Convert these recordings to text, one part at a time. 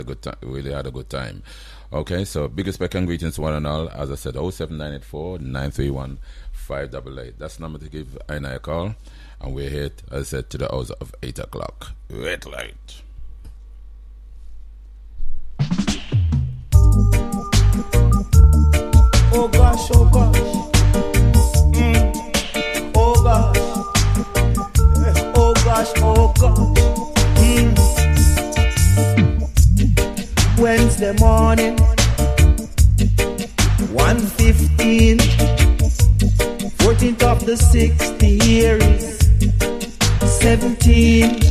really had a good time. Okay, so big respect and greetings to one and all. As I said, 07984 931 588. That's the number to give Aina a call. And we're here, as I said, to the hours of 8 o'clock. Red light. Oh gosh, oh gosh. Oh gosh. Oh gosh, oh gosh. Wednesday morning, 1:15, 14th of the 6th, the year is 17,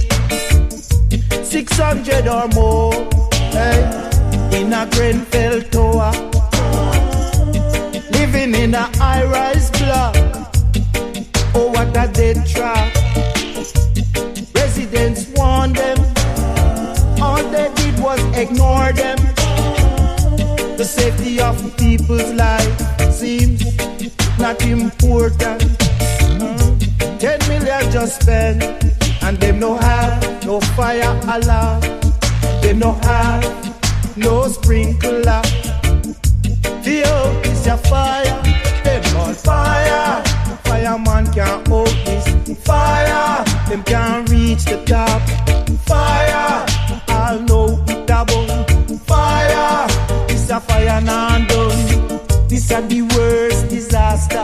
600 or more, in a Grenfell Tower, living in a high-rise block. Oh, what a dead trap. Residents warned them, all they did was ignore them. The safety of people's life seems not important. 10 million just spent, and them no have no fire alarm. Them no have no sprinkler. Feel is a fire, them on fire. Fireman can't hold this fire. Them can't reach the top. Fire, I'll know it about fire. This a fire now done. This a the worst disaster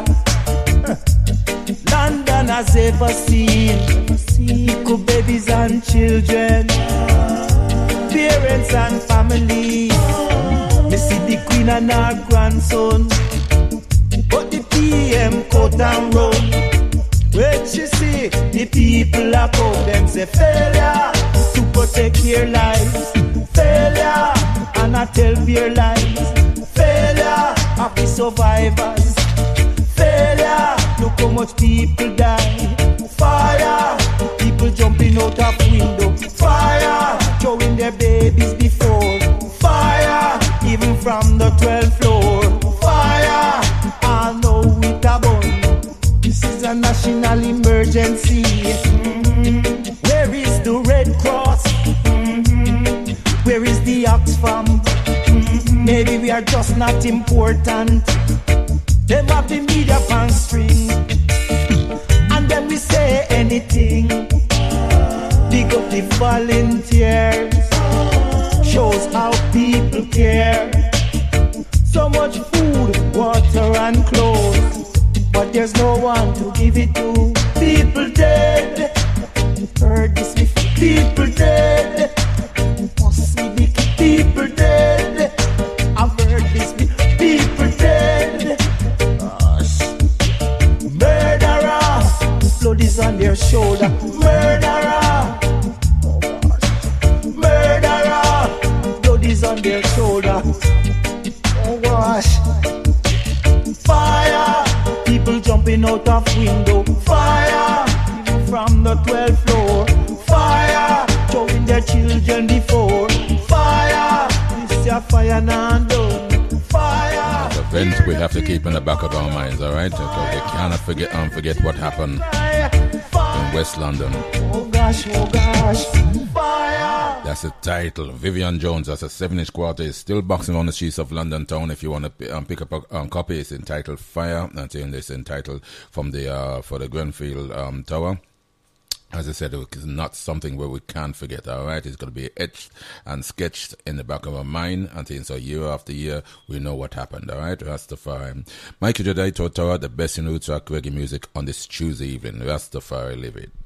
London has ever seen. Equal babies and children, parents and families. Me see the queen and her grandson, but the PM cut and run. When she see the people a come, them say failure to protect their lives. Failure, and I tell their lives. Failure of the survivors. Failure, look how much people die. Fire, people jumping out of window. Fire, throwing their babies before. Fire, even from the 12th floor. Fire, I know it a bun. This is a national emergency. Where is the Red Cross? Where is the Oxfam? Maybe we are just not important. Them have the media fan string, and then we say anything. Big up the volunteers, shows how people care. So much food, water and clothes, but there's no one to give it to. People dead, heard this before. People dead, possibly people dead. I've heard this before. People dead. Murderer, blood is on their shoulder. Murderer, oh gosh. Murderer, blood is on their shoulder. Oh gosh. Fire, people jumping out of window. Fire, even from the 12th floor. Fire, throwing their children before. Fire, this is a fire now done. Fire. Event we have to keep in the back of our minds, all right? Because we cannot forget what happened in West London. Oh gosh, oh gosh. Fire. That's the title. Vivian Jones, that's a 7-inch quarter, is still boxing on the streets of London town. If you want to pick up a copy, it's entitled Fire. And it's entitled from the for the Grenfell Tower. As I said, it's not something where we can't forget, all right? It's going to be etched and sketched in the back of our mind until so year after year, we know what happened, all right? Rastafari. Michael Jedi Totora, the best in roots rock reggae music on this Tuesday evening. Rastafari, live it.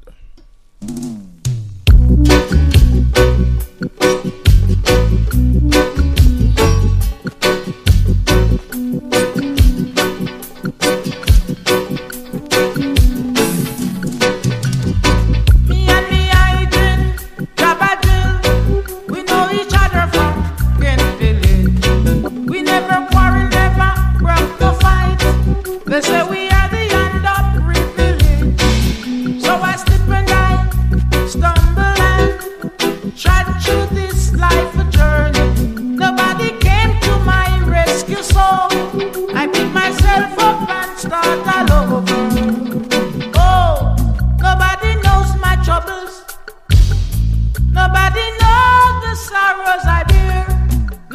They say we are the undocked village. So I slip and I stumble and trot through this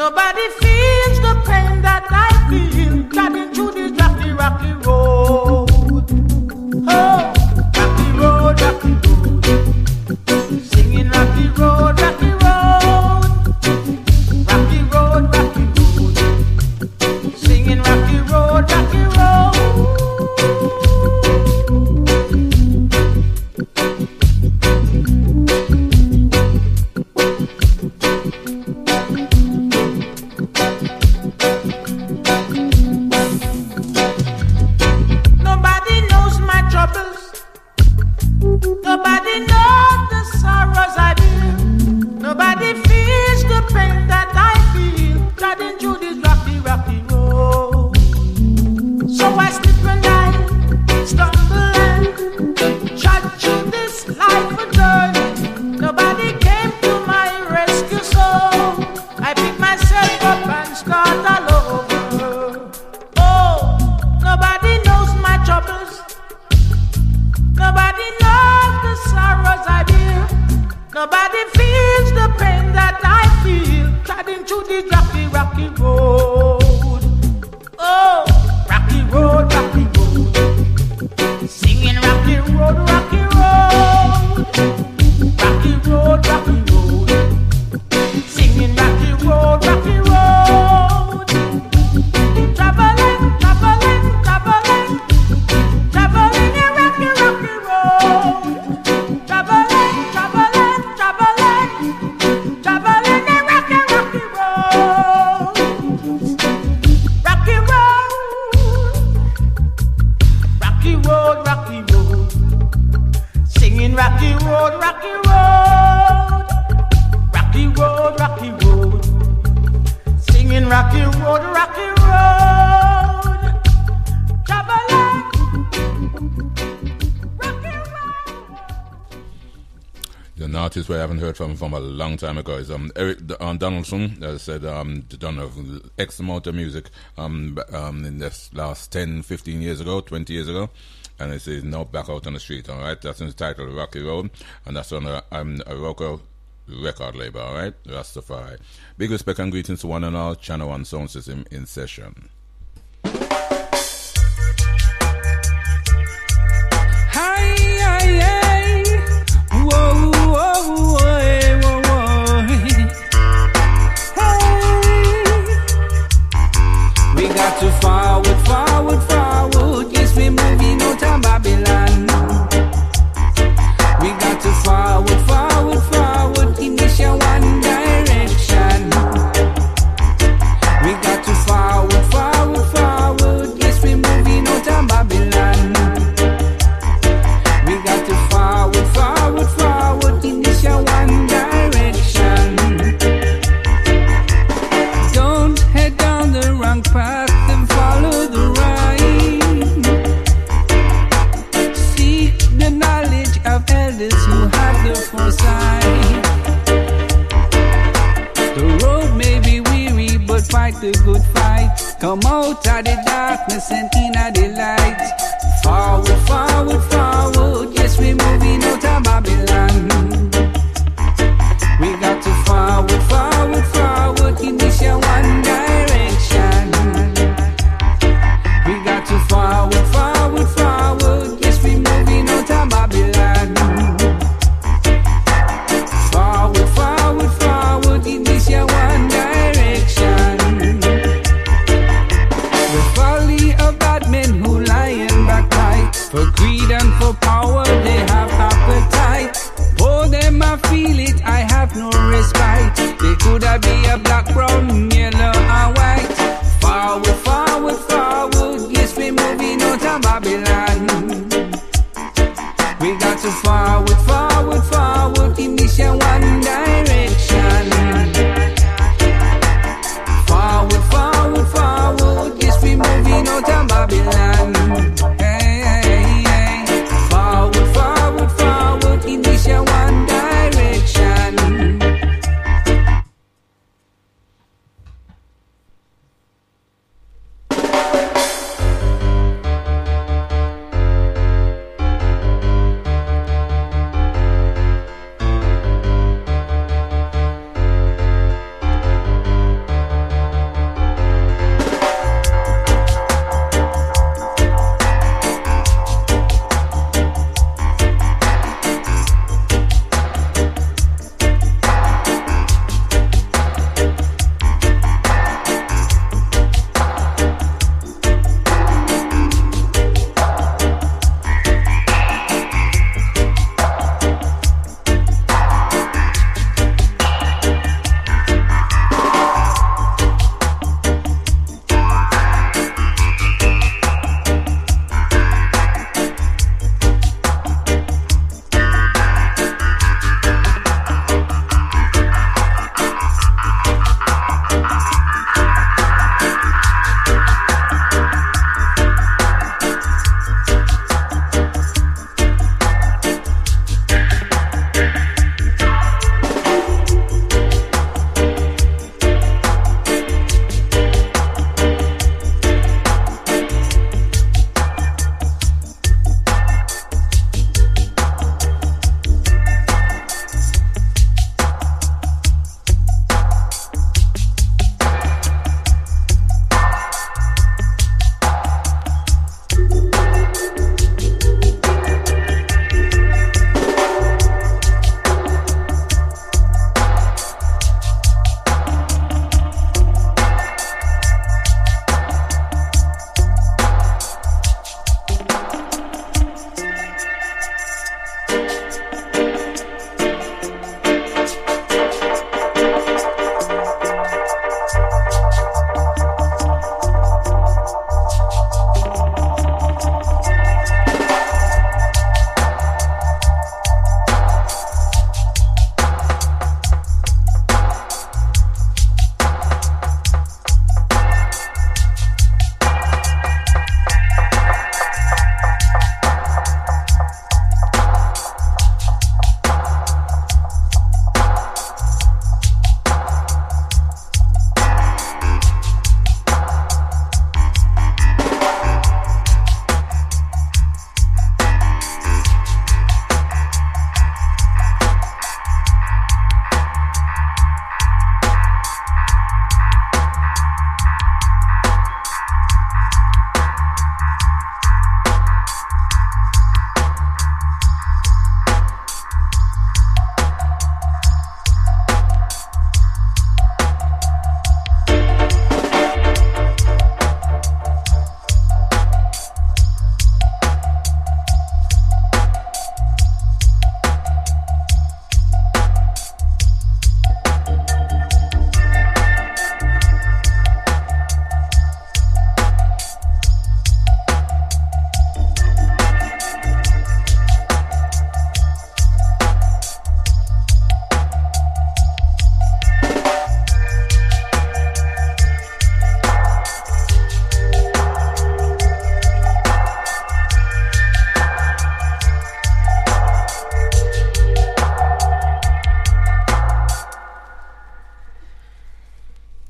Nobody feels the pain that I feel driving through this rocky, rocky road. Oh, rocky road, rocky road. Singing rocky road, rocky road. Rocky road, rocky road. Singing rocky road, rocky road. Nobody knows the sorrows I bear. Nobody feels the pain that I feel driving through this rocky, rocky road. So I slip and I stumble and trudge through this life a journey. Nobody came to my rescue, so I pick myself up and start all over. Oh, nobody knows my troubles. Nobody knows the sorrows I bear. Nobody feels the pain that I feel driving through this rocky, rocky road. Oh, rocky road, rocky road. Singing rocky road, rocky road. Rocky road, rocky road. Singing rocky road, rocky road. Traveling, traveling, traveling. Traveling a rocky, rocky road. Traveling, traveling, traveling. Traveling a rocky, rocky road. Rocky road. Rocky road, rocky road. Singing rocky road, rocky road. Rocky road, rocky road. Singing rocky road, rocky road. Traveling. The artist we haven't heard from a long time ago is Eric Donaldson. Said done X amount of music in this last 10, 15 years ago, 20 years ago, and it says now back out on the street. All right, that's in the title Rocky Road, and that's on a Rocco record label. All right, Rastafari. Big respect and greetings to one and all. Channel One Sound System in session. We got to forward, forward, forward. Yes, we're moving out of Babylon. We got to forward, forward, forward in this one direction. We got to forward, forward, forward. Yes, we're moving out of Babylon. We got to forward, forward, forward in this one direction. Don't head down the wrong path and follow the right. Seek the knowledge of elders who have the foresight. The road may be weary, but fight the good fight. Come out of the darkness and in the light. Forward, forward, forward. Yes, we're moving out of Babylon. We got to forward, forward, forward in this one direction. We got to forward, forward, forward. Yes, we're moving out of Babylon. Forward, forward, forward in this one direction. The folly of bad men who lie and backbite. For greed and for power they have appetite. Oh, them I feel it, I have no respite. They could have be a black, brown, yellow and white. Forward, forward, forward. Yes, we're moving out of Babylon. We got to forward, forward, forward in this one direction. Forward, forward, forward. Yes, we're moving out of Babylon. Hey, hey, hey. Forward, forward, forward in this one direction.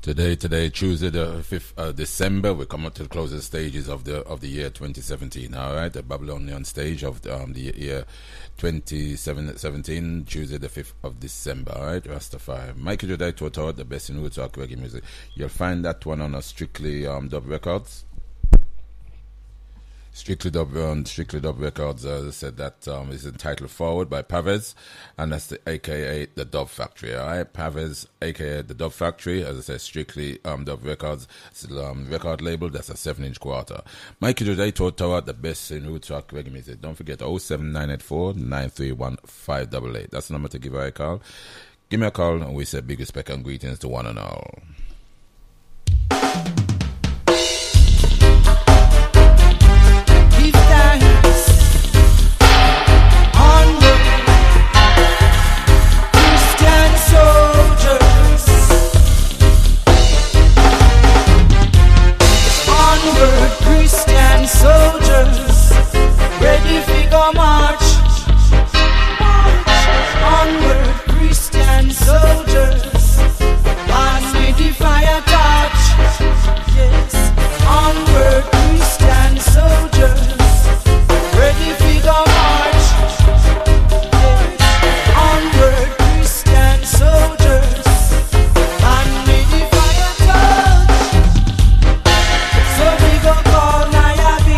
Today, Tuesday, the 5th December, we come up to the closing stages of the year 2017. All right, the Babylonian stage of the year 2017, Tuesday, the 5th of December. All right, Rastafari. Michael Jodai Toto, the best in roots rock reggae music. You'll find that one on a Strictly Dub Records. Strictly Dub Records said that is entitled Forward by Pavez, and that's the aka the Dub Factory. Alright, Pavez aka the Dub Factory, as I said, Strictly Dub Records, it's record label, that's a 7-inch quarter. Mikey Today Tower, the best in roots rock reggae music. Don't forget 07984 931 588. That's the number to give her a call. Give me a call, and we say big respect and greetings to one and all. Soldiers, ready for go march. Onward, Christian soldiers, pass me the fire torch. Yes, onward, Christian soldiers, ready for go march. Yes, onward, Christian soldiers, pass me the fire torch. So we go call now.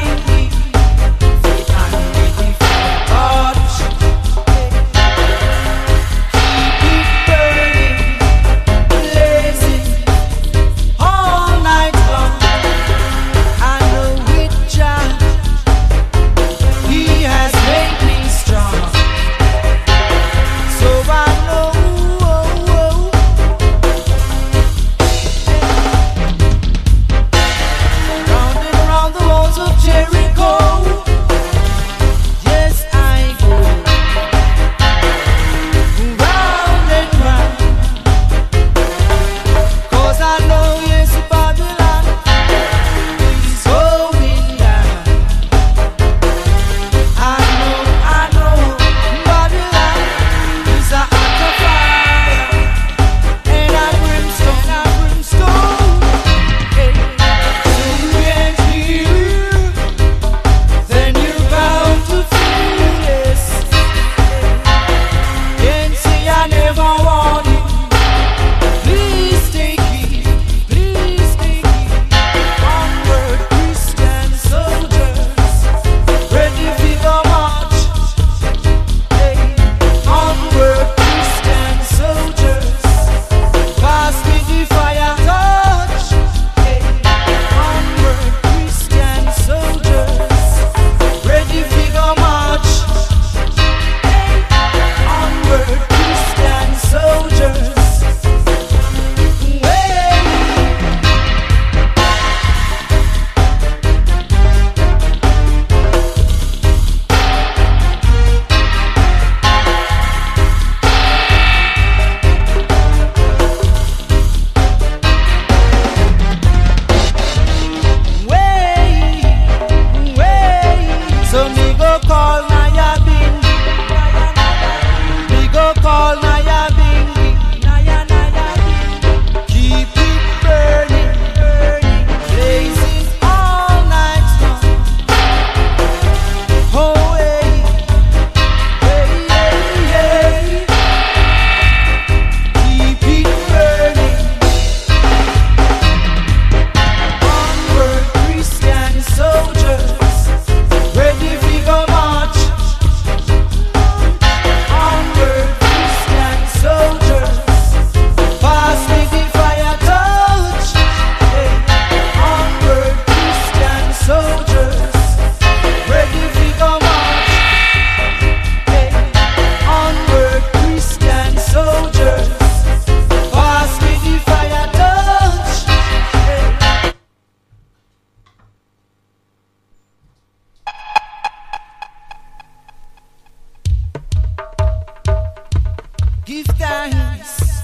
Give thanks,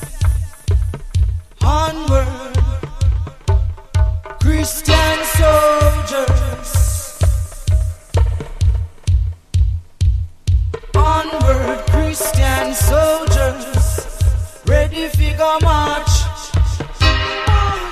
onward, Christian soldiers, onward, Christian soldiers, ready for go march.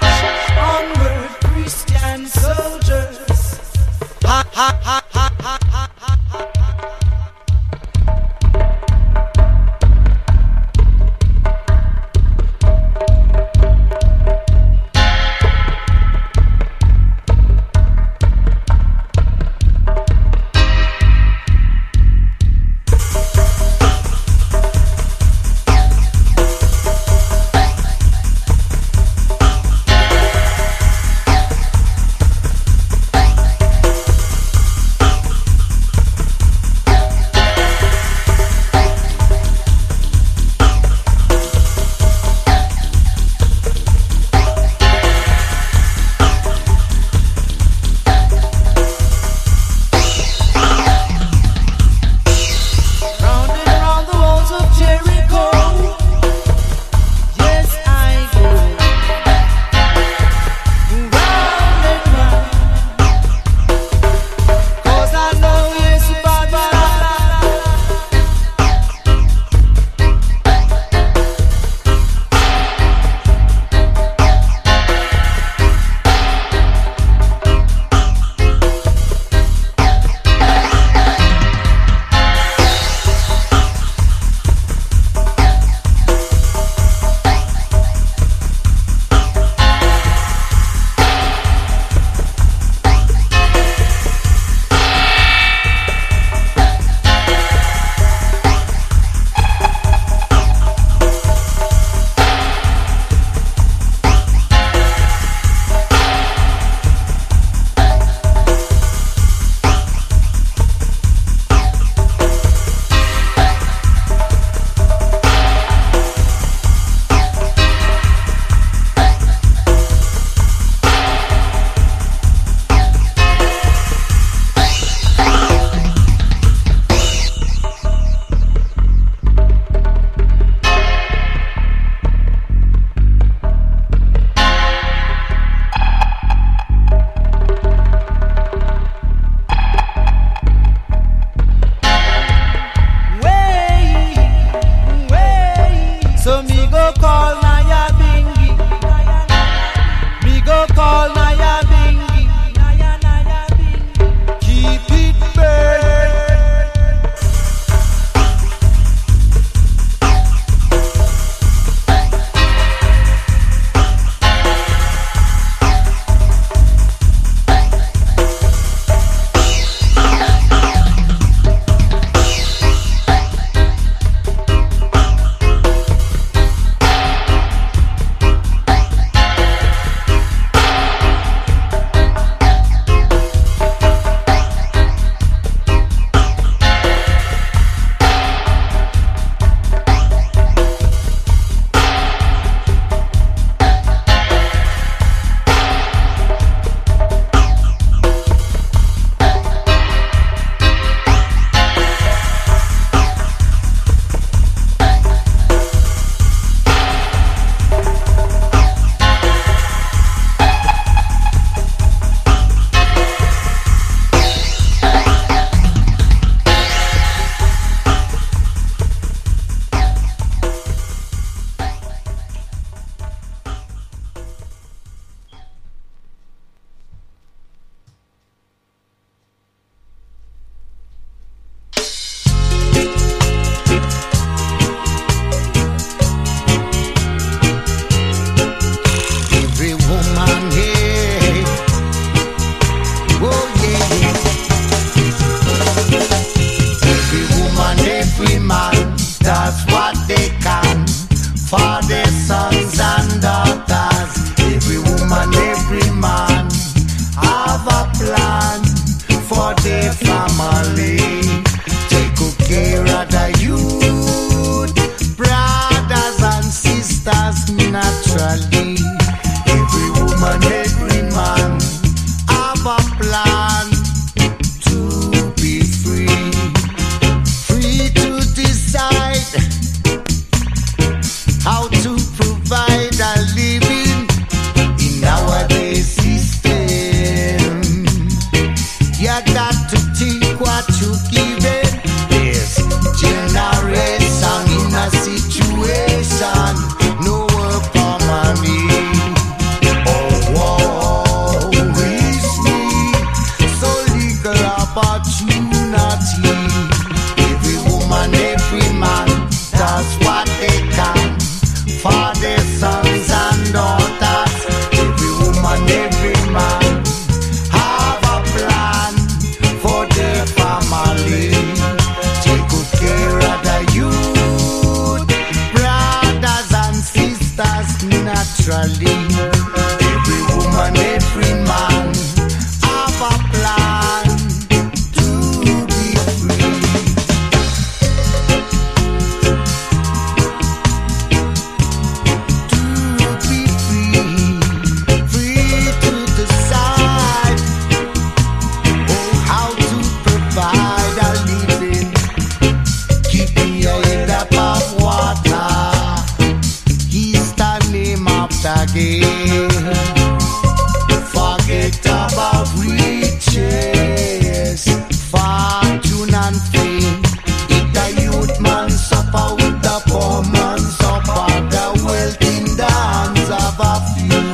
Forget about riches, fortune and fame. If the youth man suffer with the poor man suffer, the wealth in the hands of a few.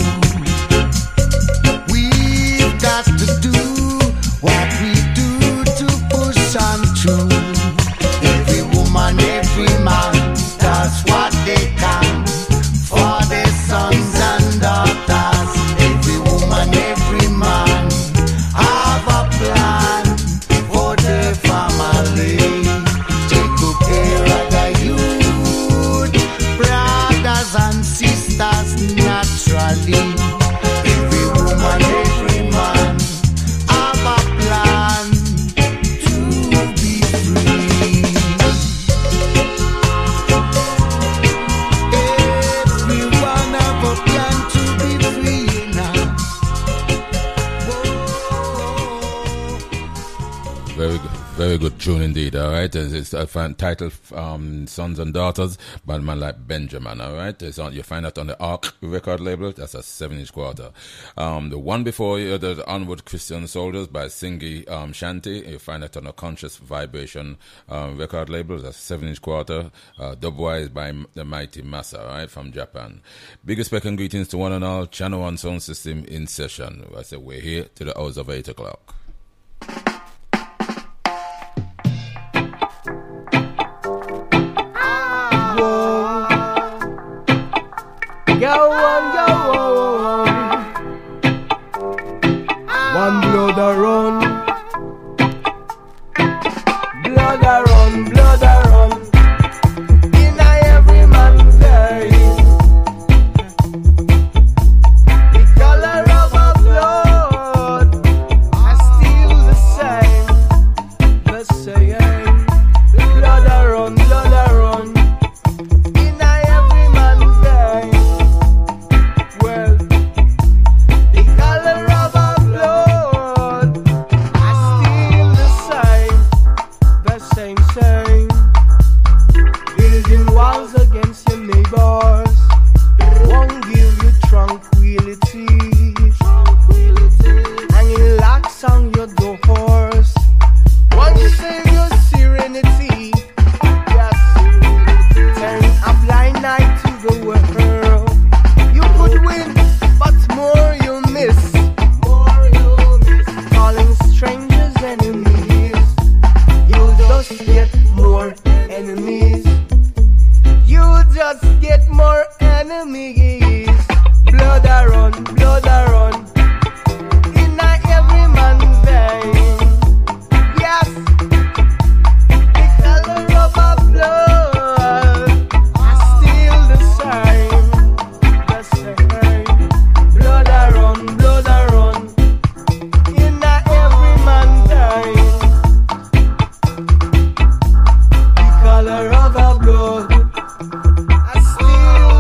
We've got to do what we do to push on through. Every woman, every man, that's what they can for their sons and daughters. Every woman, every man have a plan for their family. Take good care of the youth, brothers and sisters, naturally. Every woman, every man have a plan to be free. Everyone have a plan to be free now. Very good tune indeed, all right. It's a title, Sons and Daughters, by a man like Benjamin, all right. You find that on the Ark record label. That's a 7-inch quarter. The one before you, the Onward Christian Soldiers by Singy Shanti, you find that on a Conscious Vibration record label. That's a 7-inch quarter. Dubwise by the Mighty Massa, all right, from Japan. Big respect and greetings to one and all. Channel 1 sound system in session. I say we're here to the hours of 8 o'clock. Go on. One blood a run. Blood a run. In every man's vein. The color of our blood are still the same. Blood a run. In every man's vein. Well, the color of our blood are still the same. Building walls against your neighbors won't give you tranquility. Hanging locks on your doors won't save your serenity. Yes, turn a blind eye to the world. You could win, but more you miss. Calling strangers enemies, you'll just get more enemies. You'll just get more enemies. Blood a run. In every man's vein. Yes, the color of our blood are still the same. Blood a run. In every man's vein. The color of our blood are still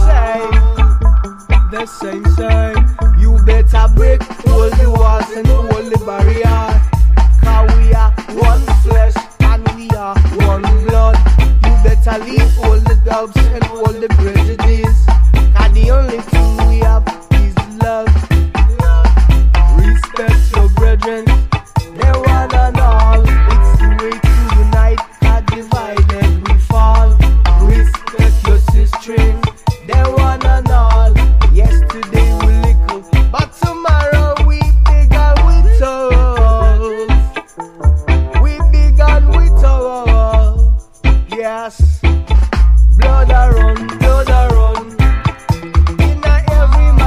the same. You better break all the walls and all the barriers. 'Cause we are one flesh and we are one blood. You better leave all the doubts and all the prejudice. 'Cause the only thing we have is love. Respect your brethren, they one and all. It's the way to unite, 'cause divided we fall. Respect your sistering, they one and all. Yesterday we little, but tomorrow we big and we tall. We big and we tall. Yes, blood a run. In every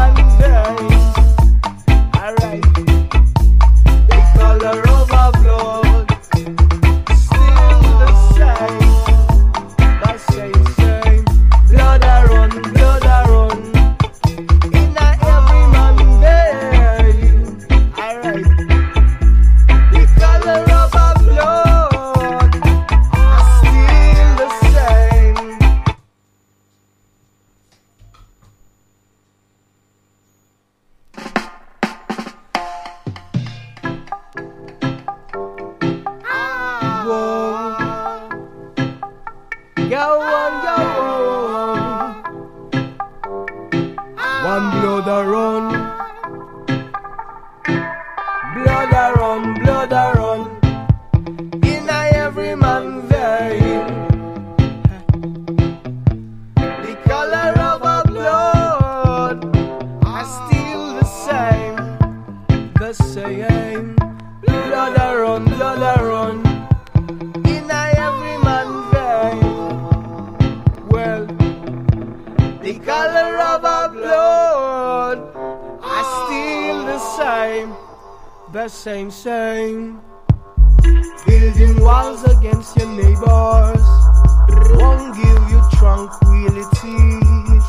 a run. Blood a run, blood a run. In a every man vein. The color of our blood are still the same. The same. Blood a run, blood a run. In a every man vein. Well, the color of our blood are still the same. The same. Building walls against your neighbors won't give you tranquility.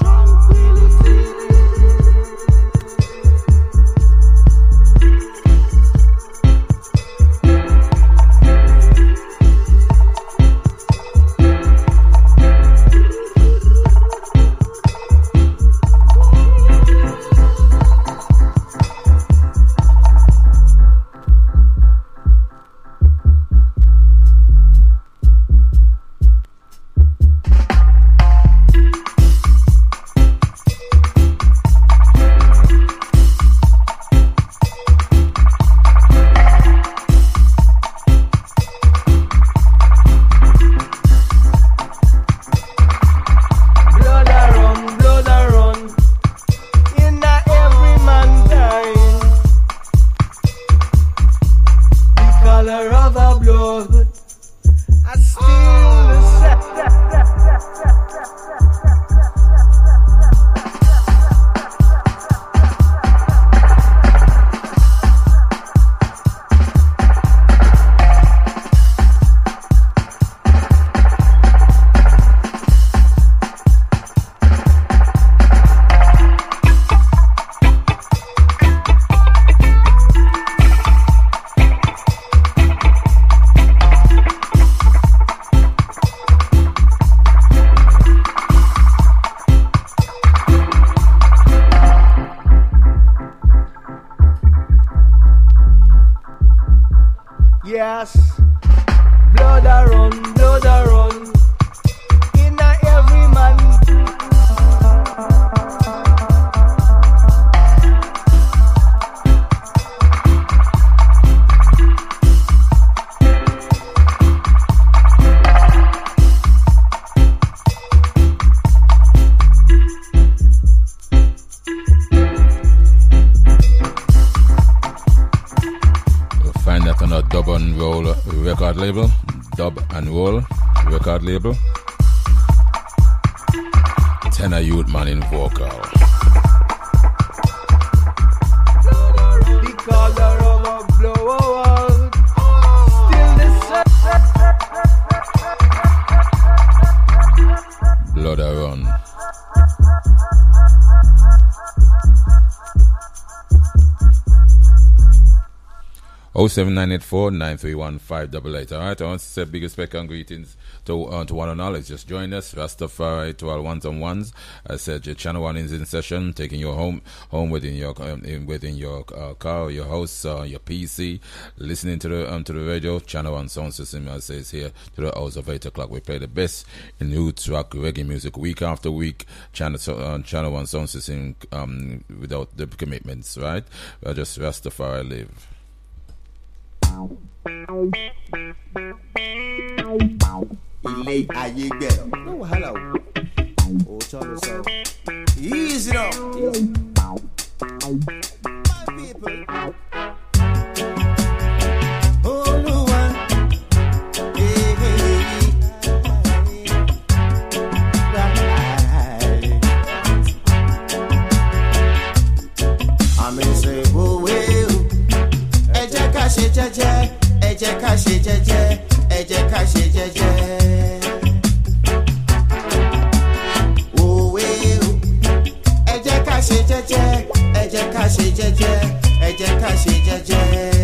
Yes, blood a run, in a every man. Find that on a Dub and Roll record label. Dub and Roll record label. Tenor Youth Man in vocal. The color of a blowout, still the same. Blood a run. Oh 07984-931-588. Alright, I want to say big respect and greetings to one and all. It's just joined us, Rastafari to all ones and ones. I said your channel 1 is in session, taking you home within your car, your house, your PC, listening to the radio. Channel 1 sound system, as says here, to the hours of 8 o'clock. We play the best in roots rock reggae music week after week. Channel 1 sound system without the commitments, right? Just Rastafari live. Ilé ayé gbẹ̀rọ̀. No wahala o. Òótọ́ ló sọ. Easy now. My people. Olúwa. Àmì ṣe òwe o. Ẹ jẹ́ ká ṣe jẹ́jẹ́. Ẹ jẹ́ ká ṣe jẹ́jẹ́, ẹ jẹ́ ká ṣe jẹ́jẹ́. Òwe o, ẹ jẹ́ ká ṣe jẹ́jẹ́, ẹ jẹ́ ká ṣe jẹ́jẹ́, ẹ jẹ́ ká ṣe jẹ́jẹ́.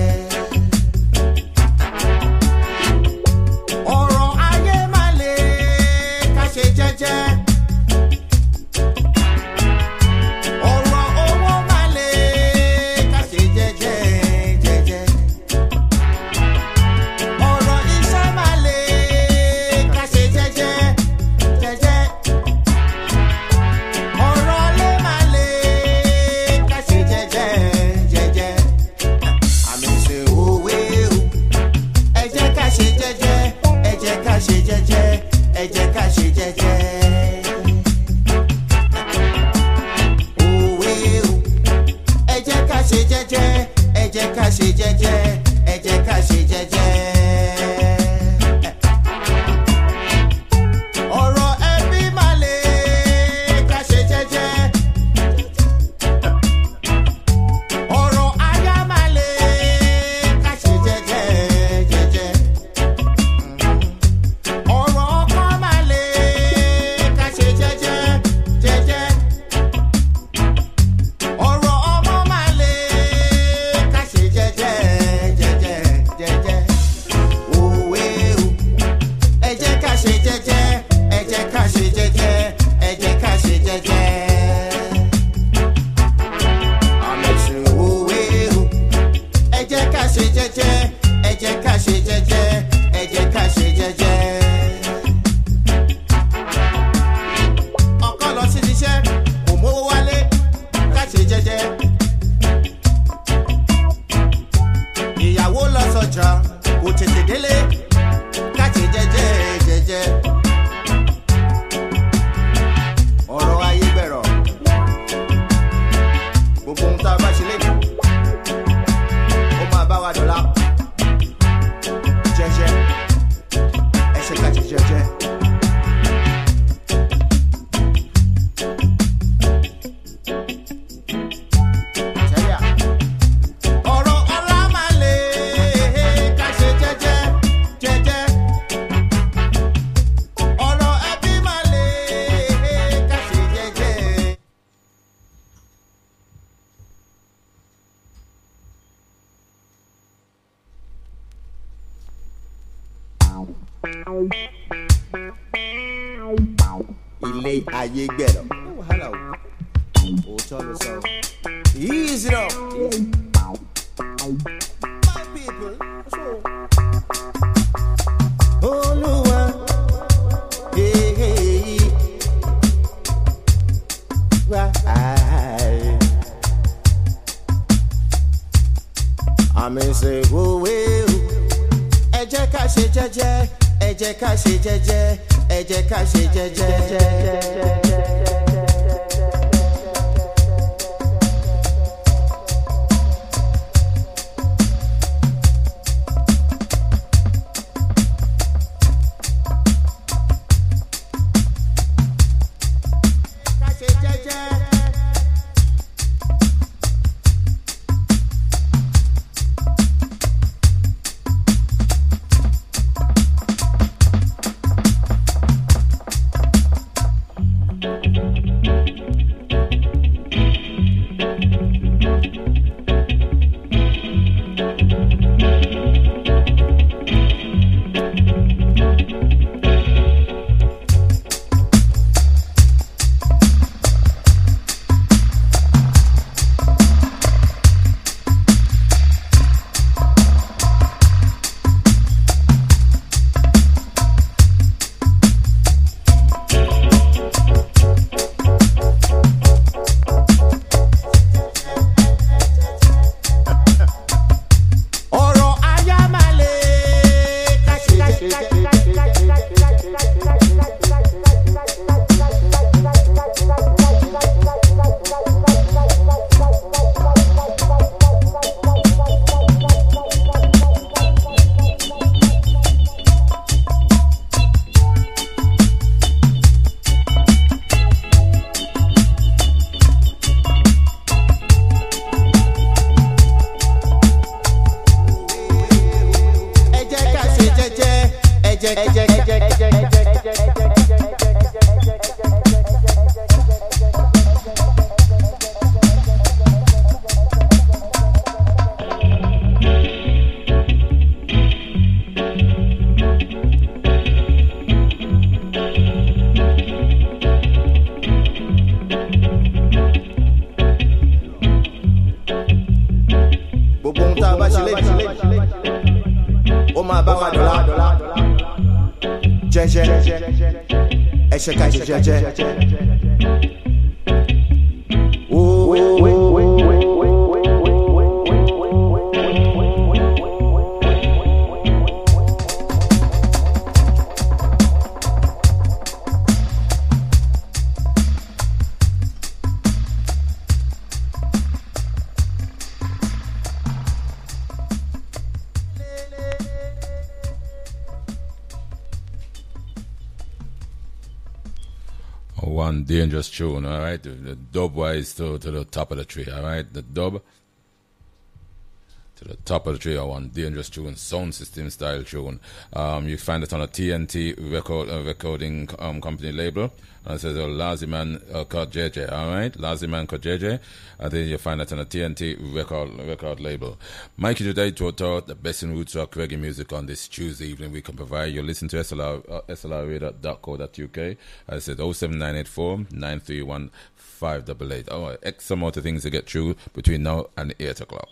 Ọ̀rọ̀ ayé má le ká ṣe jẹ́jẹ́. Ọ̀rọ̀ owó má le ká ṣe jẹ́jẹ́. tá a bá ṣe lé ó máa bá wa dọ̀la jẹ́jẹ́ ẹ ṣe ká ṣe jẹ́jẹ́. Ilé ayé gbẹ̀rọ̀. Wàhálà o. Òótọ́ ló sọ. Easy now. My people. Olúwa. Àmì ṣe wòwe o. Ẹ jẹ́ ká ṣe jẹ́jẹ́. Ẹ jẹ́ ká ṣe jẹ́jẹ́. Ẹ jẹ́ ká ṣe jẹ́jẹ́. One dangerous tune, all right? The dub wise to the top of the tree, all right? The dub to the top of the tree, one dangerous tune, sound system style tune. You find it on a TNT recording company label. And it says Laziman Kojeje, all right? Laziman Kojeje. And then you find it on a TNT record label. Mikey today taught the best in roots rock reggae music on this Tuesday evening we can provide. You listen to slrradio.co.uk. I said 07984 931 588. Oh, X amount of things to get through between now and 8 o'clock.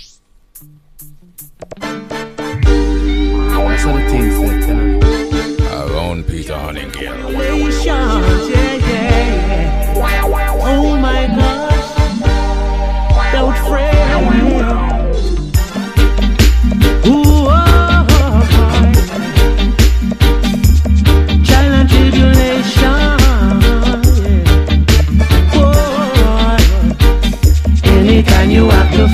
What's all the things that Around Peter Honningale. Oh my gosh, don't fret. Trial and tribulation. Anytime you you have to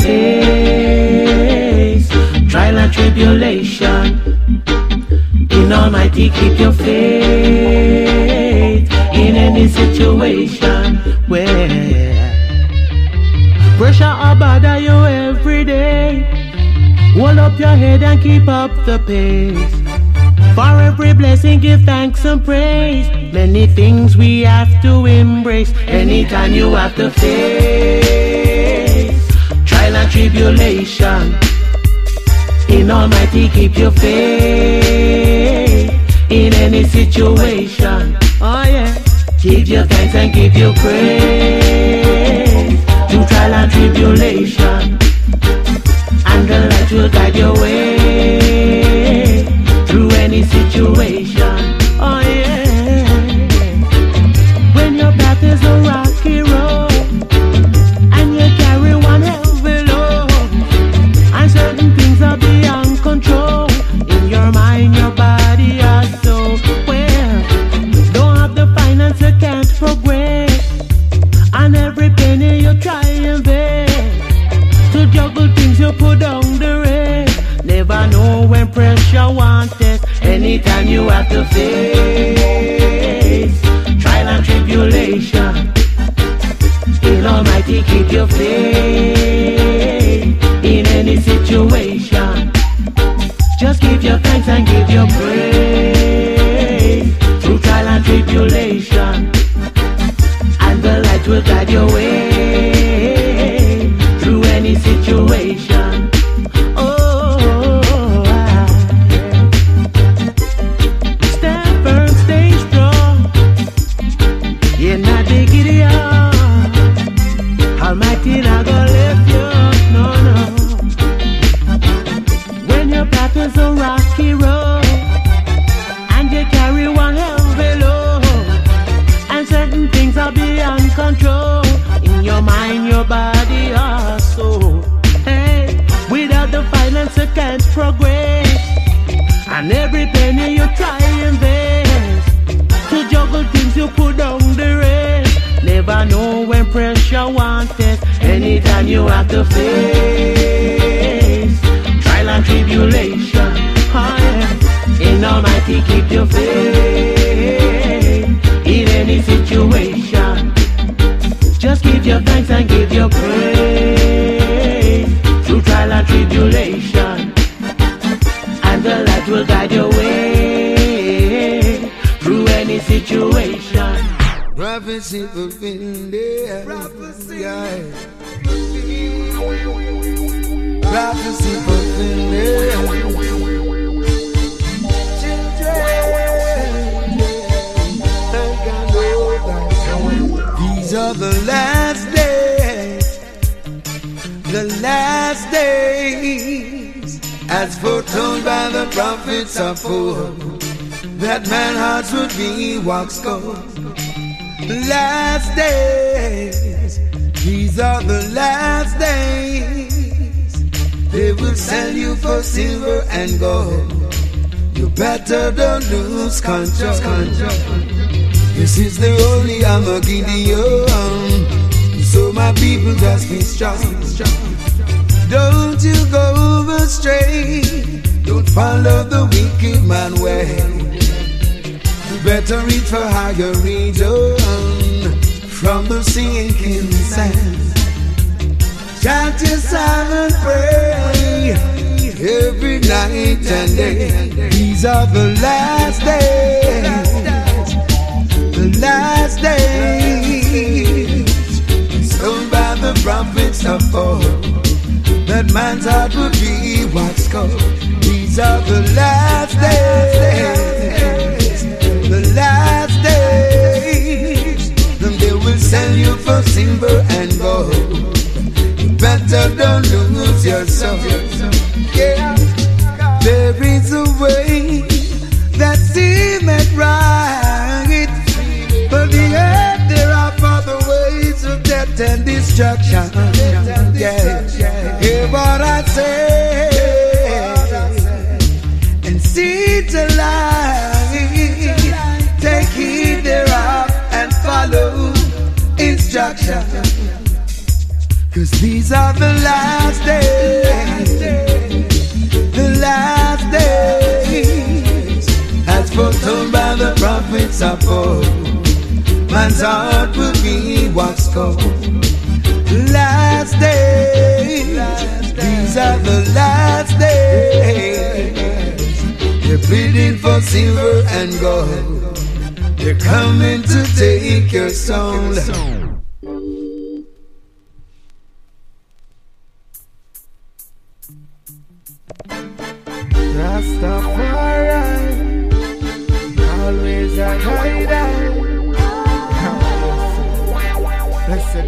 face trial and tribulation, in Almighty keep your faith in any situation where pressure or bother you every day. Hold up your head and keep up the pace. For every blessing give thanks and praise. Many things we have to embrace. Anytime you have to face trial and tribulation, in Almighty keep your faith in any situation. Oh yeah, give your thanks and give your praise to trial and tribulation, and the light will guide your way through any situation. Oh yeah, when your path is a rocky road and you carry one heavy load, and certain things are beyond control in your mind, your body, your soul. Well, don't have the finance, you can't progress, and every penny you try and invest to juggle things you put down the rest. Never know when pressure wants test. Anytime you have to face trial and tribulation, in Almighty keep your faith in any situation. Just give your thanks and give your praise through trial and tribulation, and the light will guide your way through any situation. Stand firm, stay strong. You're not the Gideon. Almighty not gonna lift you up, no, no. When your path is a rocky road and you carry one heavy load, and certain things are beyond control in your mind, your body, your soul. Hey, without the finance you can't progress, and every penny you try and invest to juggle things you put down the rest. Never know when pressure wants test. Anytime you have to face trial and tribulation, oh yeah, in Almighty keep your faith in any situation. Just give your thanks and give your praise through trial and tribulation, and the light will guide your way through any situation. Prophecy fulfilled, yeah. Prophecy fulfilled, yeah. These are the last days, the last days, as foretold by the prophets of old, that man's hearts would be wax gold. Last days, these are the last days. They will sell you for silver and gold. You better don't lose control. This is the only Armageddon. So my people just be strong. Don't you go astray. Don't follow the wicked man way. Better reach for higher region from the sinking sand. Chant your psalm and pray every night and day. These are the last days, the last days. Told by the prophets of old that man's heart would be what's called. These are the last days, the last days. Then they will sell you for silver and gold. You better don't lose your soul. Yeah, there is a way that seemeth right, but the end there are other ways of death and destruction. Yeah, hear what I say and see the light. Take heed thereof and follow instruction. 'cause these are the last days. The last days, as foretold by the prophets of old. Man's heart will be wax cold. Last days, these are the last days. They're pleading for silver and gold. They're coming to take your soul. Rastafari, always a guide. Blessed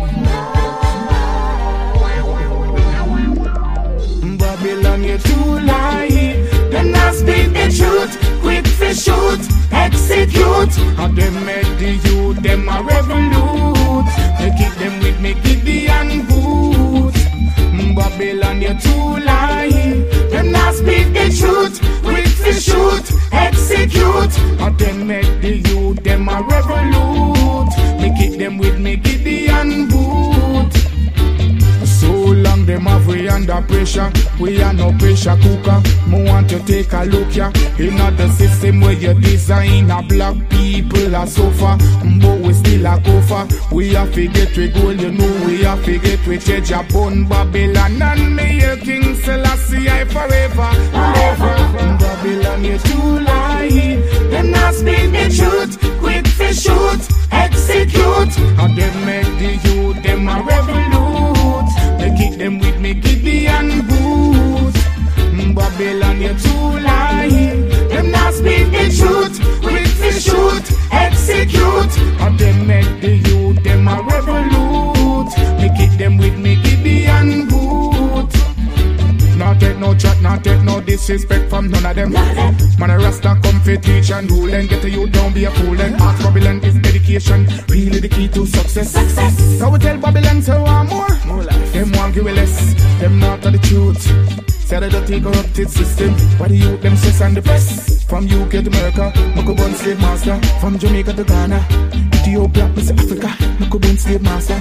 Babylon, you too lie. Them not speak the truth. Quick for shoot, execute. How them make the youth, them a revolute. They keep them with me, Gideon Booth. Babylon, you too lie. Them not speak the truth. Quick for shoot, execute. How them make the youth, them a revolute. They keep them with me, Gideon Booth. So long them have we under pressure. We are no pressure cooker. Me want to take a look ya. In the system where you design a black people a suffer, but we still a gopher. We have to get we goal, you know we have to get we change a bun Babylon and me a King Selassie I forever. Babylon you too lie. Them not speak the truth. Quick for shoot, execute. How them make the youth, them a revolute. They keep them with me, Gideon Booth. Babylon, you too lie. Them not speak the truth. Quick for shoot, execute. How them make the youth, them a revolute. They keep them with me, Gideon Booth. Not take no chat, not take no disrespect from none of them. Man a Rasta come for teach and rule and get to you, don't be a fool and ask Babylon is dedication, really the key to success. So we tell Babylon say want more life. Them want give less, them not tell the truth. Say they don't take corrupted system. Why the youth them stress and depress? From UK to America, Moko born slave master. From Jamaica to Ghana, Ethiopia to Africa, Moko born slave master.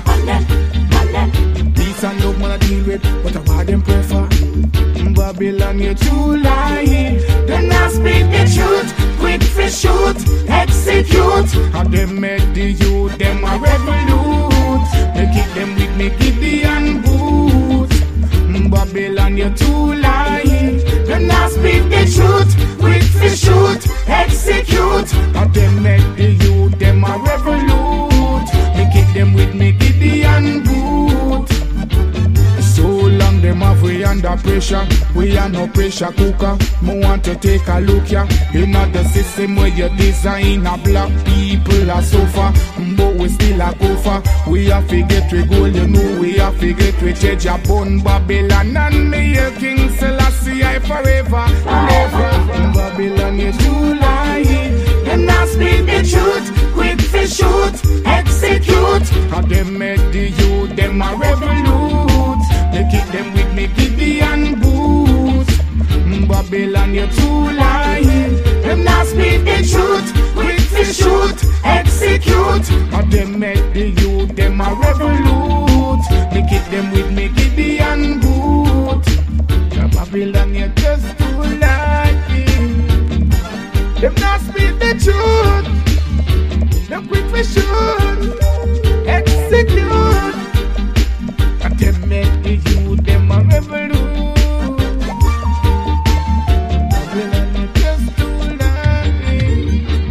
Peace and love man I deal with, but I want them pray for. Babylon you too lie. Them not speak the truth. Quick for shoot, execute. How them make the youth, them a revolute. They keep them with me, Gideon Booth. Babylon you too lie. Them not speak the truth. Quick for shoot, execute. How them make the youth, them a revolute. They keep them with me, Gideon Booth. So long them have we under pressure. We are no pressure cooker. Me want to take a look ya. In the system where you design a black people a suffer, but we still a gopher. We have to get we goal, you know we have to get we change a bun Babylon and me a King Selassie I forever. Babylon you too lie. Them not speak the truth. Quick for shoot, execute. How them make the youth, them a revolute. They keep them with me, Gideon Booth. Babylon, you too lying. Them not speak the truth. Quick for shoot, execute. How them make the youth, them a revolute. They keep them with me, Gideon Booth. Babylon, you just too lying. Them not speak the truth. Them quick for shoot, execute. And them make the youth, them a revolute. Babylon, you just too lying.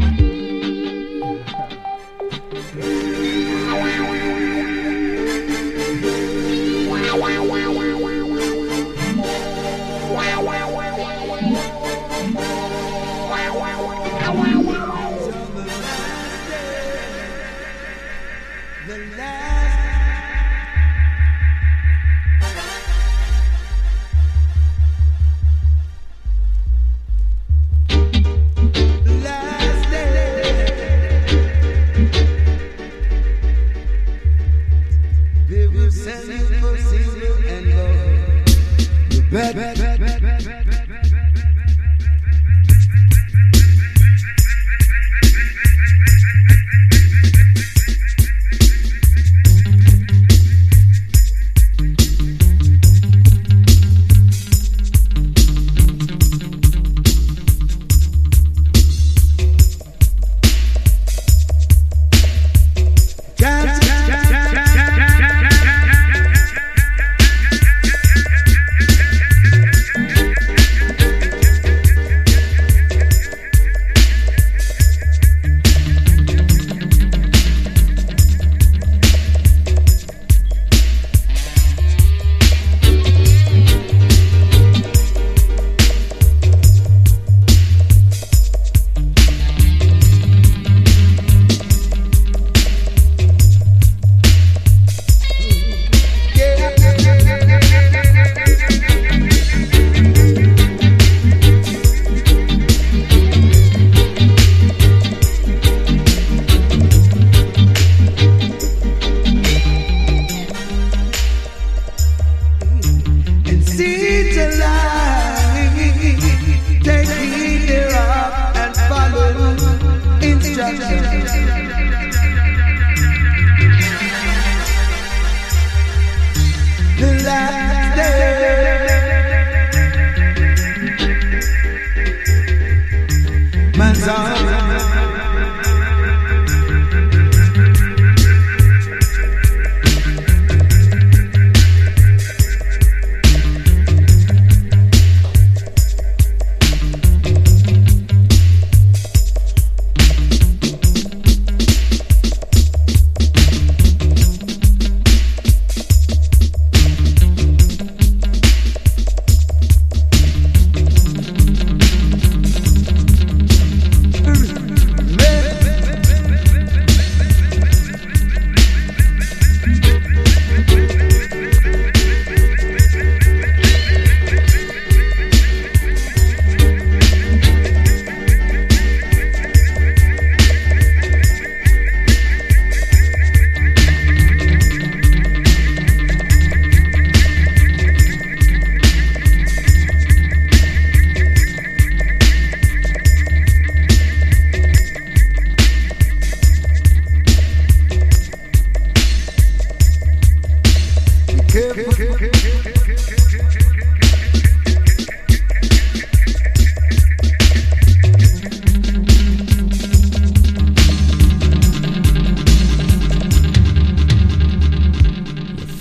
The last they will sell you for silver and gold. You bet.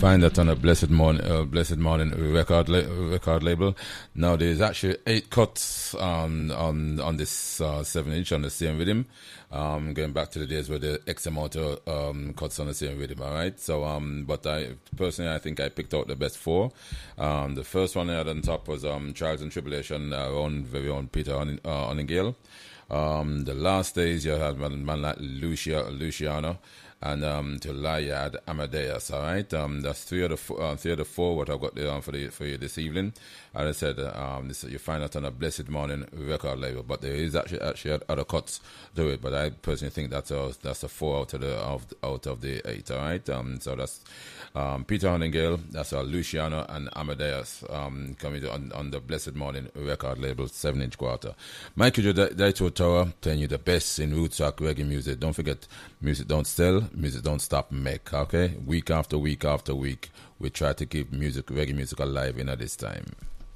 find that on a Blessed Morning record label. Now there's actually 8 cuts on this 7-inch on the same rhythm. Going back to the days where the X amount of cuts on the same rhythm. All right. So but I personally think I picked out the best 4. The first one I had on top was Trials and Tribulation, our own very own Peter Honingale. The last days you had man like Luciano. And to lie, you had Amadeus. All right, that's 3 of the 4 what I've got there for you this evening. As I said, this you find out on a Blessed Morning record label, but there is actually other cuts to it. But I personally think that's a 4 out of the 8. All right, so that's Peter Honingale, that's Luciano and Amadeus coming on the Blessed Morning record label, 7-inch quarter. Michael Daito Tower telling you the best in roots rock reggae music. Don't forget, music don't sell. Music don't stop make, okay? Week after week after week, we try to keep reggae music alive in at this time.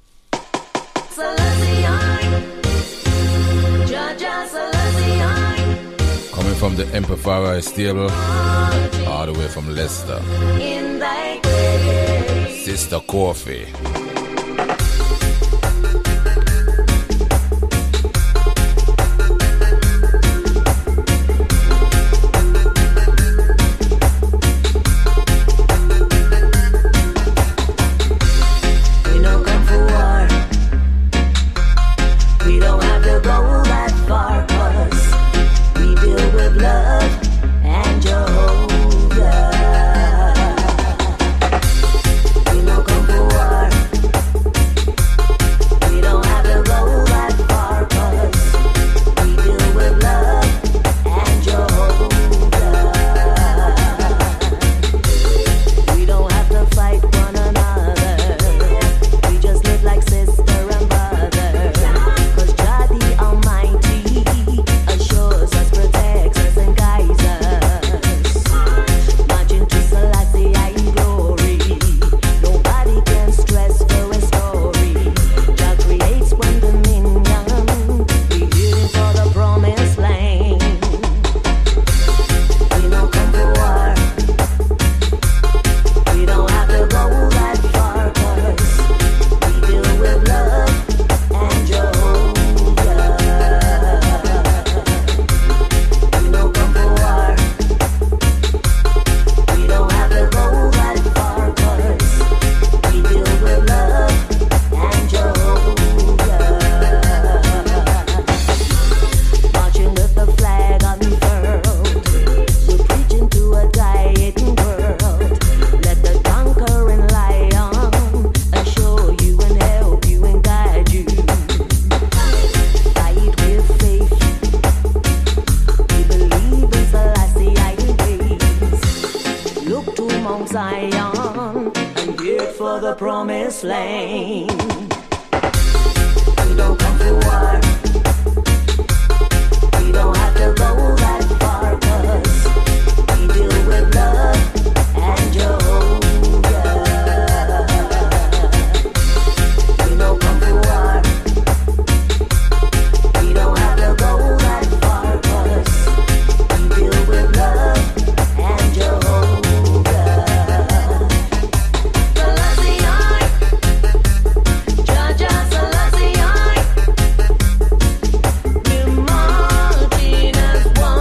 Coming from the Emperor Farah stable, all the way from Leicester, Sister Coffee. One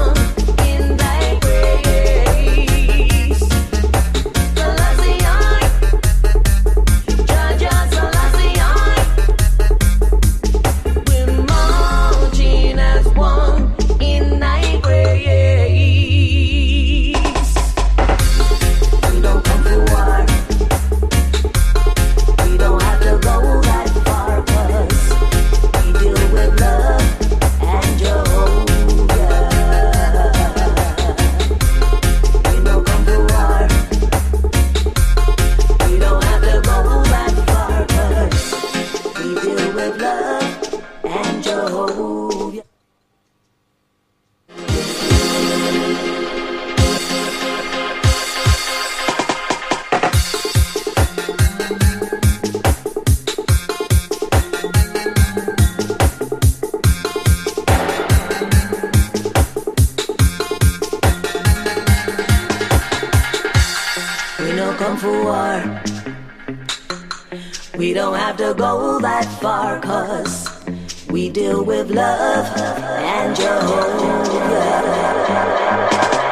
We don't have to go that far, 'cause we deal with love and Jehovah.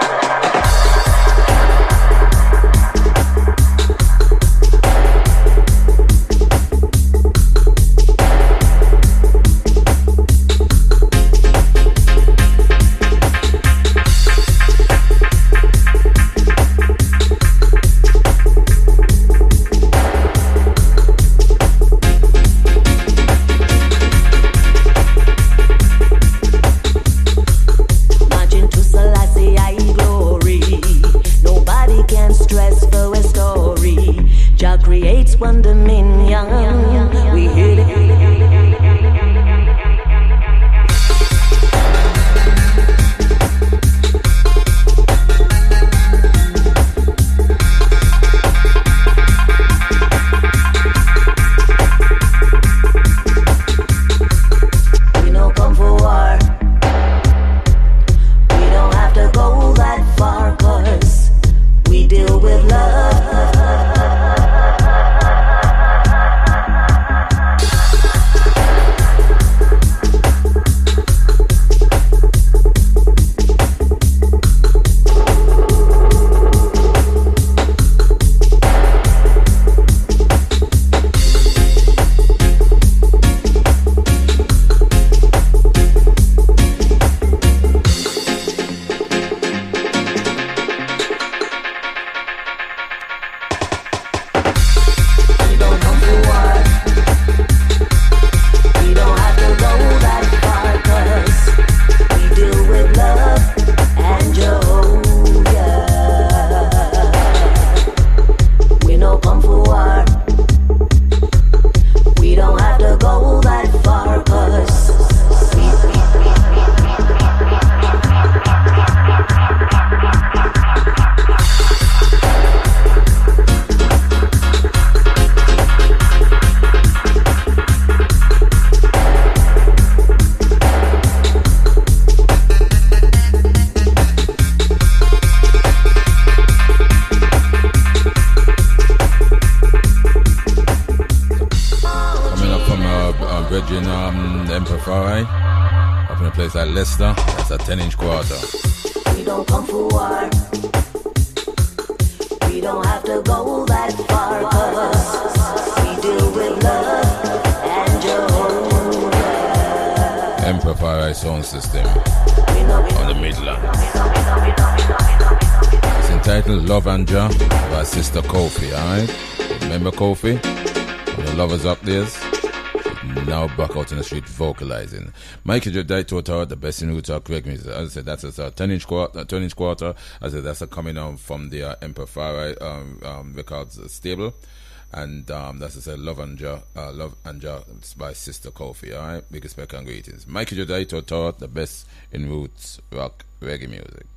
One dominion, we hear it. We no come for war. We don't have to go that far, 'cause we deal with love. Leicester, that's a 10-inch quarter. We don't come for war. We don't have to go that far, 'cause we deal with love and Jehovah. Amplifier sound system on the Midlands. It's entitled Love and Jah by Sister Kofi, alright? Remember Kofi? One of the lovers up there? Now back out in the street vocalizing. Mikey Jedi Total, the best in roots of correct music. As I said, that's a 10-inch quarter. As I said, that's coming out from the Amplifier Records stable. And that's, I said, Love and Jah by Sister Kofi. Alright, big respect and greetings. Mikey Jedi Total, the best in roots rock reggae music.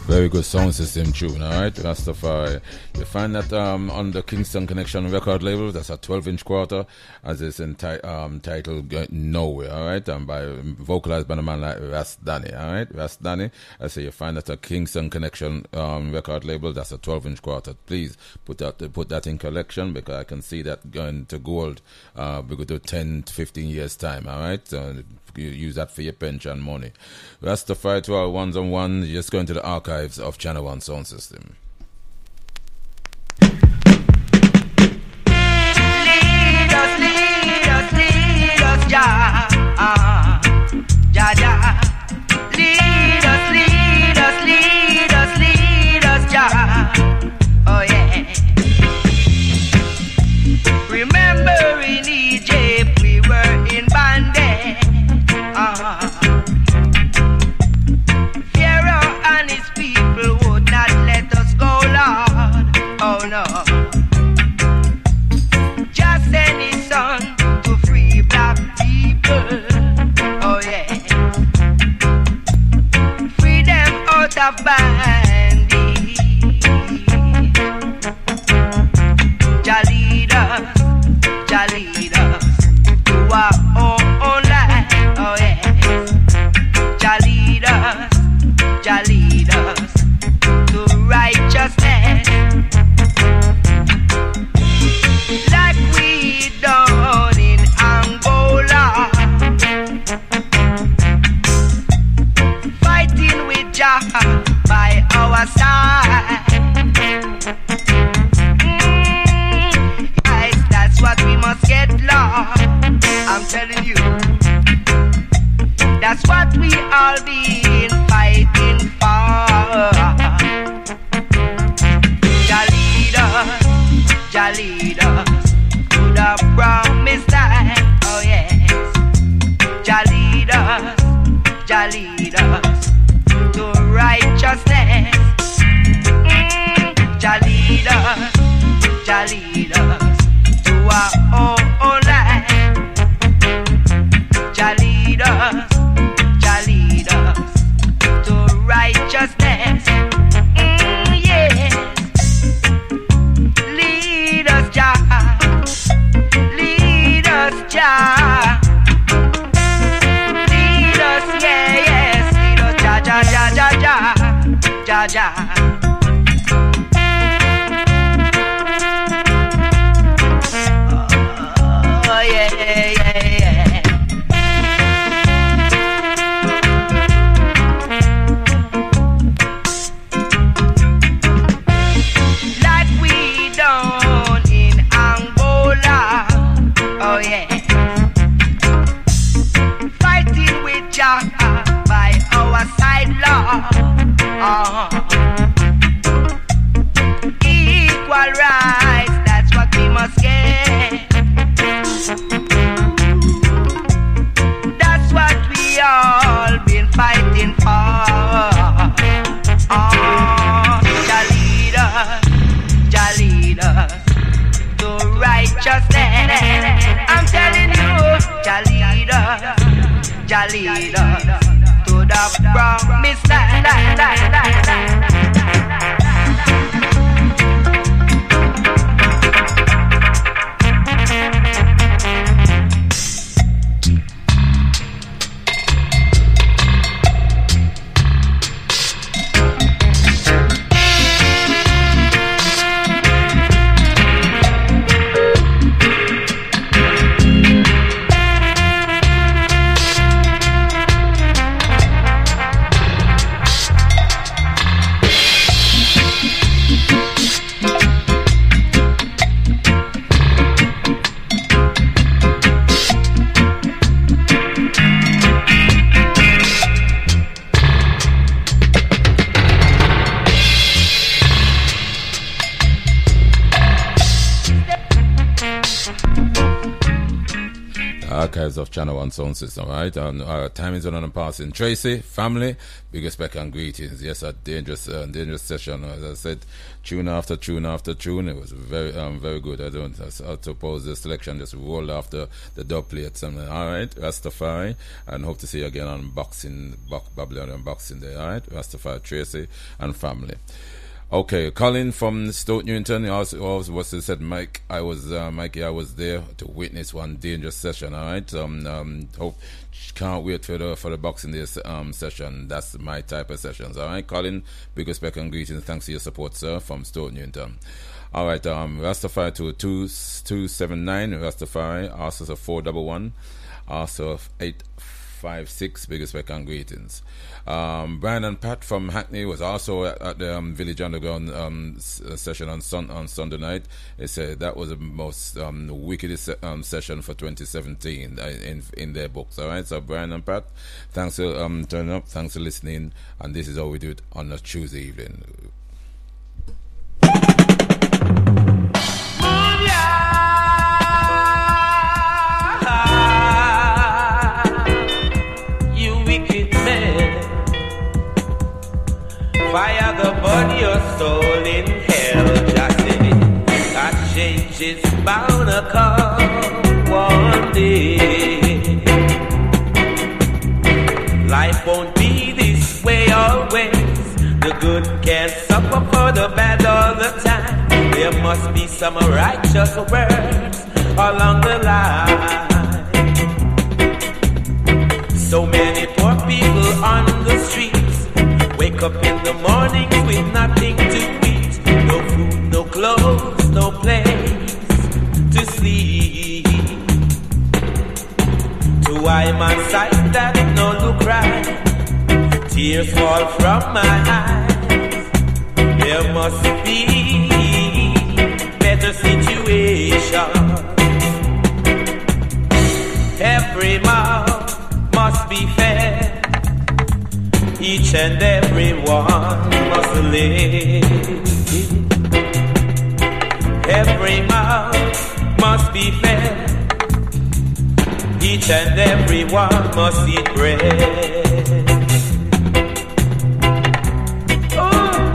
Very good sound system tune, alright? Rastafari. You find that on the Kingston Connection record label, that's a 12-inch quarter, as it's titled Nowhere, alright? And vocalized by a man like Ras Danny, alright? Ras Danny. I say you find that a Kingston Connection record label, that's a 12-inch quarter. Please put that in collection, because I can see that going to gold because to 10 to 15 years time, alright? You use that for your pension money. Rastafari to our ones on one, just going to the archives of Channel One Sound System. Lead us, Jah, Jah, Jah. Lead us, Jah. Oh yeah. Remember in Egypt we were in bondage. Pharaoh and his people would not let us go, Lord. Oh no. Just send his son to free black people. Oh yeah. Free them out of bondage. Jah lead us to our own life. Oh yeah. Jah lead us to righteousness, like we done in Angola, fighting with Jah by our side. Guys, that's what we must get, Lord. I'm telling you. That's what we all been fighting for. Jah lead us to the promised land. Oh yes. Jah lead us to righteousness. Jah lead us to our own land. Jah lead us to righteousness. Yes. Lead us, Jah. Lead us, Jah. Lead us, yeah, yes. Lead us, Jah, Jah, Jah, Jah, Jah, Jah, Jah. Oh, yeah, yeah, yeah. Oh yeah, fighting with Jah by our side, Lord. Equal rights, that's what we must get. That's what we all been fighting for. Jah lead us to righteousness. I'm telling you, Jah lead us to the promised land. archives of Channel One Sound System. Right, and our time is on and passing. Tracy, family, big respect and greetings. Yes, a dangerous session. As I said, tune after tune after tune. It was very good. I suppose the selection just rolled after the dub plate. Something. All right, Rastafari, and hope to see you again on Babylon Unboxing Day. All right, Rastafari, Tracy, and family. Okay, Colin from Stoke Newington also said, Mike, I was there to witness one dangerous session. All right, hope can't wait for the Boxing Day session. That's my type of sessions. All right, Colin, big respect and greetings. Thanks for your support, sir, from Stoke Newington. All right, Rastafari to 2279, Rastafari, also 411, also 856, big respect and greetings. Brian and Pat from Hackney was also at the Village Underground session on Sunday night. They said that was the most wickedest session for 2017 in their books. All right, so Brian and Pat, thanks for turning up, thanks for listening, and this is how we do it on a Tuesday evening. Fire the body, your soul in hell, just in that change is bound to come one day. Life won't be this way always. The good can't suffer for the bad all the time. There must be some righteous words along the line. So many poor people on the streets wake up in the morning with nothing to eat. No food, no clothes, no place to sleep. To I my sight that no look right, tears fall from my eyes. There must be better situation. Every mouth must be fed. Each and every one must live. Every mouth must be fed. Each and every one must eat bread. Oh.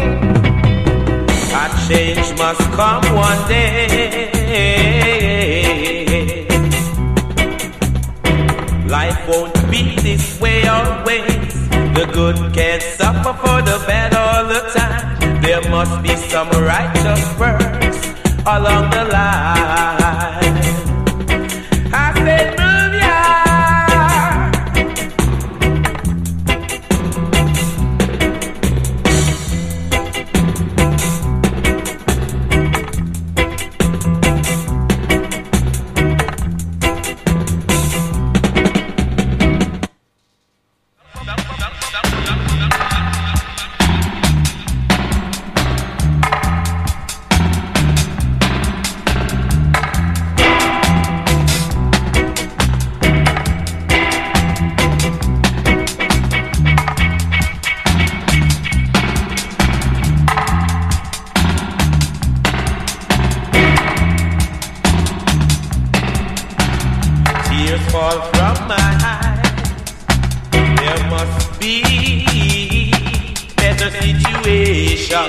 A change must come one day. Life won't be this way always. The good can't suffer for the bad all the time. There must be some righteous words along the line. I said, move ya. Fall from my eyes. There must be better situation.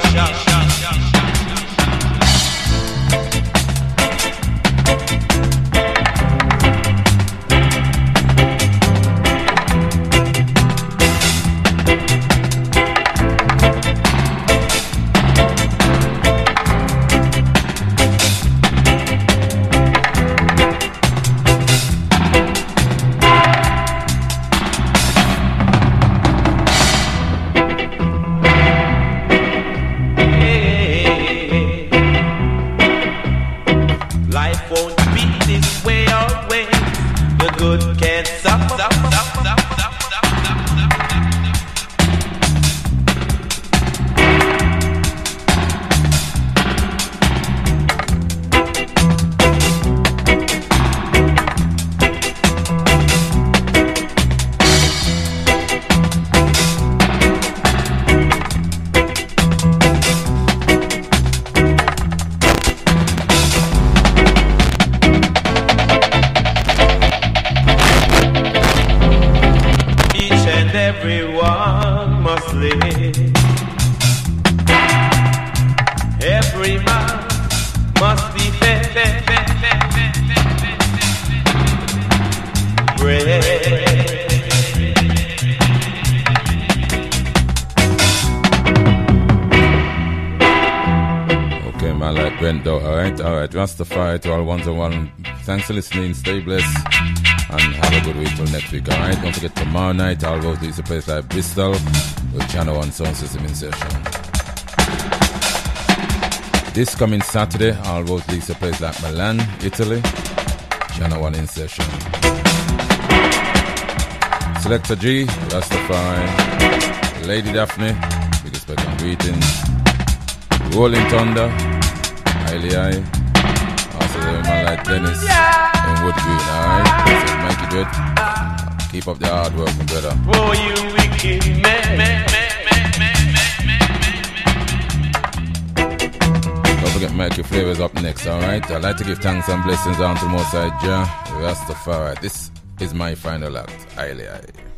man like Brent though, alright? Rastafari to all ones and one. Thanks for listening, stay blessed, and have a good week till next week, alright? Don't forget tomorrow night, I'll go to a place like Bristol with Channel 1 Sound System in session. This coming Saturday, I'll go to a place like Milan, Italy, Channel 1 in session. Selector G, Rastafari, Lady Daphne, big respect and greetings. Rolling Thunder, Highly High, also the man like Dennis in Wood Green, alright? So Mikey Dread, keep up the hard work, my brother. Oh, you wicked man. Don't forget Mikey Flavors up next, alright? I'd like to give thanks and blessings on to the Most High Jah, Rastafari. This is my final act, Highly High.